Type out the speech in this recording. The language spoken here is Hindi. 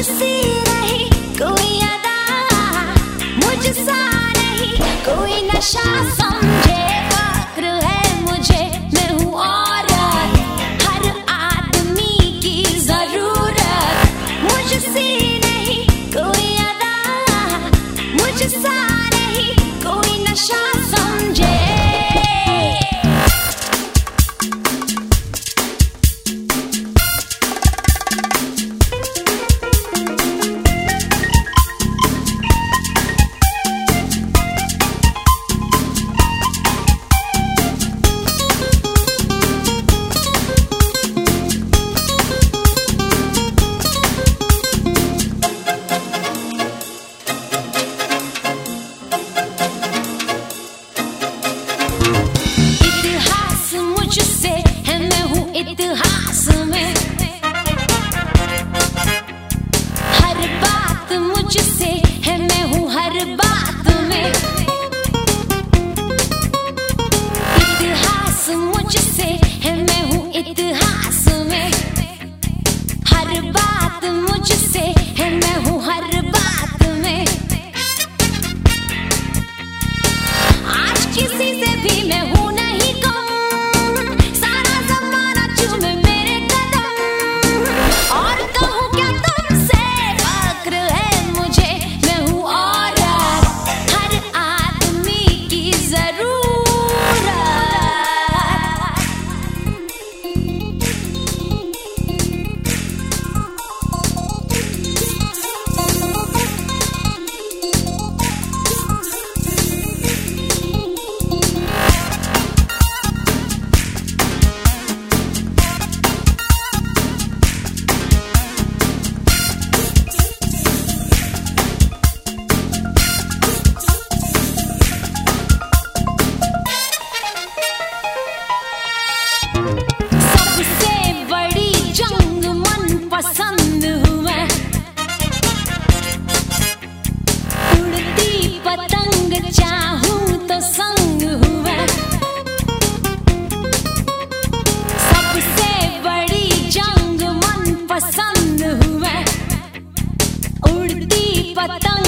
मुझसे नहीं कोई अदा, मुझसा नहीं कोई नशा, समझे फक्र है मुझे, मैं हूँ औरत, हर आदमी की जरूरत। मुझसे नहीं कोई अदा, मुझसा नहीं कोई नशा, समझे। इतिहास में हर बात मुझसे है, मैं हूँ हर बात में। इतिहास मुझसे है, मैं हूँ इतिहास में। हर बात मुझसे है, मैं हूँ हर बात में। आज किसी से भी मैं हूँ नहीं कम, सारा जमाना चूमे मेरे कदम। और कहूँ क्या तुमसे, फक्र है मुझे, मैं हूँ औरत, हर आदमी की जरूरत। पसंद हूँ मैं, उड़ती पतंग चाहूँ तो संग हूँ मैं। सबसे बड़ी जंग मन पसंद हूँ मैं, उड़ती पतंग